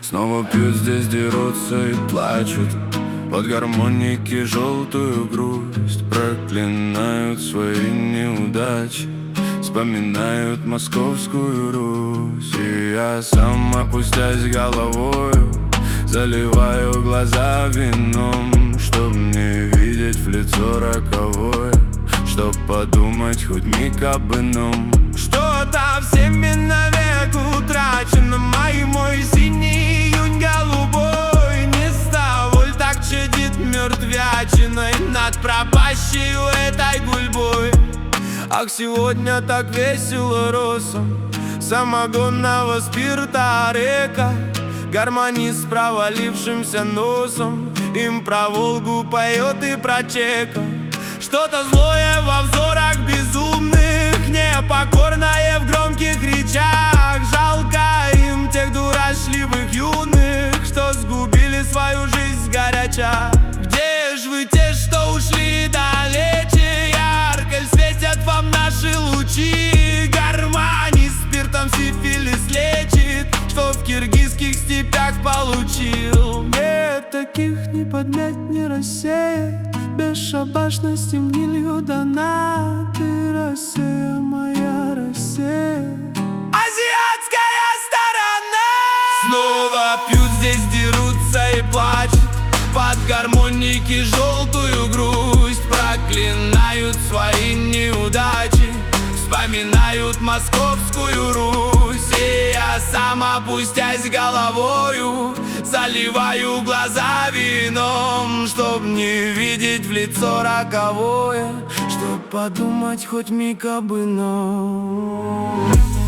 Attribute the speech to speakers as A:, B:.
A: Снова пьют, здесь дерутся и плачут. Под гармоники желтую грусть проклинают свои неудачи, вспоминают московскую Русь. И я сам, опустясь головою, заливаю глаза вином, чтоб не видеть в лицо роковое, чтоб подумать хоть миг об ином. Что-то всеми навек утрачено, мой синий июнь голубой. Не ставоль так чадит мертвячиной над пропащей этой гульбой. Ах, сегодня так весело росом самогонного спирта река. Гармонист с провалившимся носом им про Волгу поет и про Чека. Что-то злое во взорах безумных, непокорное в громких речах. Жалко им тех дурашливых юных, что сгубили свою жизнь сгоряча. Где ж вы те, что ушли далече? Ярко светят вам наши лучи. Гармонист спиртом сифилис лечит, что в киргизских степях получил. Нет, таких не поднять, не рассеять. Бесшабашности в гнилью дана. Ты Россия, моя Россия, азиатская сторона. Снова пьют, здесь дерутся и плачут. Под гармоники желтую грусть проклинают свои неудачи, вспоминают московскую Русь. И я сам, опустясь головою, заливаю глаза вином, чтоб не видеть в лицо роковое, чтоб подумать хоть миг об ином.